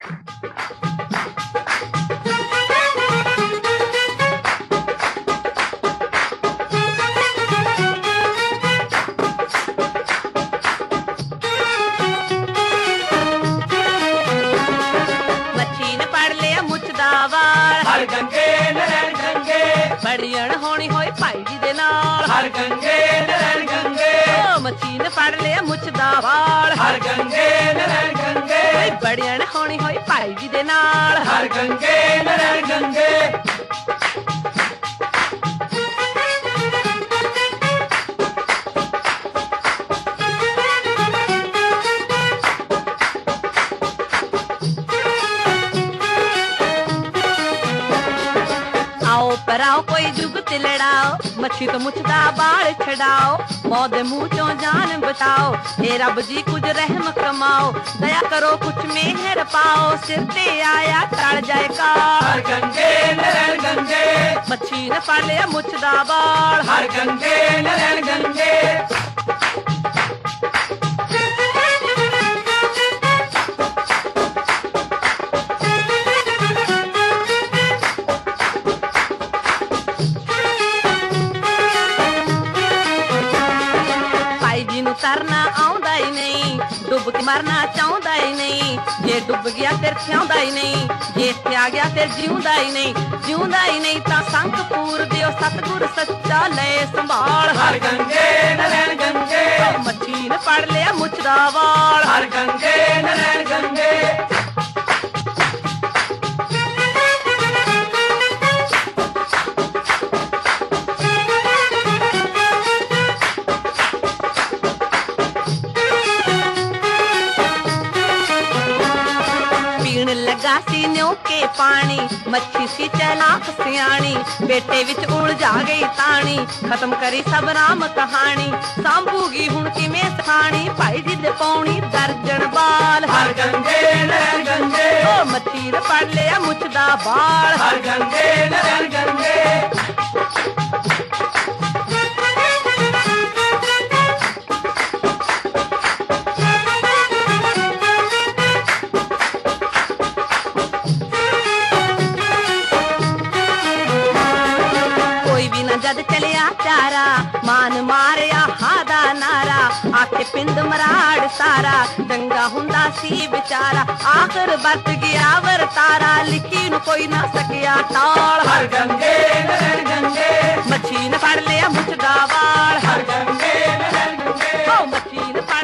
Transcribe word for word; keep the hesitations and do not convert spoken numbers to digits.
हर गंगे नरैन गंगे बड़ी अणहोनी होई भाई जी दे नाल हर गंगे नरैन गंगे ओ मच्छी ने फड़ लिया मुछ दा वाल हर गंगे नरैन गंगे बड़ी अणहोनी होई भाई जी दे नाल हर गंगे नरैन गंगे कराओ कोई जुगत लड़ाओ मच्छी तो मुछदा बाल छड़ाओ मौत मुंह चो जान बचाओ हे रब जी कुछ रहम कमाओ दया करो कुछ मेहर पाओ सिर ते आया टल जाए का हर गंगे नरैन गंगे मच्छी ने फड़ लिया मुछदा बाल हर गंगे नरैन गंगे तरना आउंदा ही नहीं डुब के मरना चाहुंदा ही नहीं जे डुब गया फिर थियाउंदा ही नहीं जे थिया गया फिर जीउंदा ही नहीं जीउंदा ही नहीं ता संग पूर दियो सतगुर सच्चा ले संभाल हर गंगे नरैन गंगे मच्छी ने फड़ लिया मुछदा वाल हर गंगे नरैन गंगे लगा सी न्यो के पानी मच्छी सी चलाक सियाणी बेटे विच उलझा गई तानी खत्म करी सब राम कहानी सांभूगी हुण किवें सखाणी भाई जी दे पौनी दर्जन बाल हर गंगे नरैन गंगे ओ मच्छी ने फड़ लिया मुछदा बाल हर गंगे नरैन गंगे जद चलिया चारा मान मारिया हादा नारा आखे पिंड मराड़ सारा दंगा हुंदा सी बेचारा आखिर बरत गया वरतारा लिखी नु कोई ना सकिया टाल हर गंगे नरैन गंगे मच्छी ने फड़ लिया मुछदा वाल हर गंगे नरैन गंगे ओ मच्छी ने फड़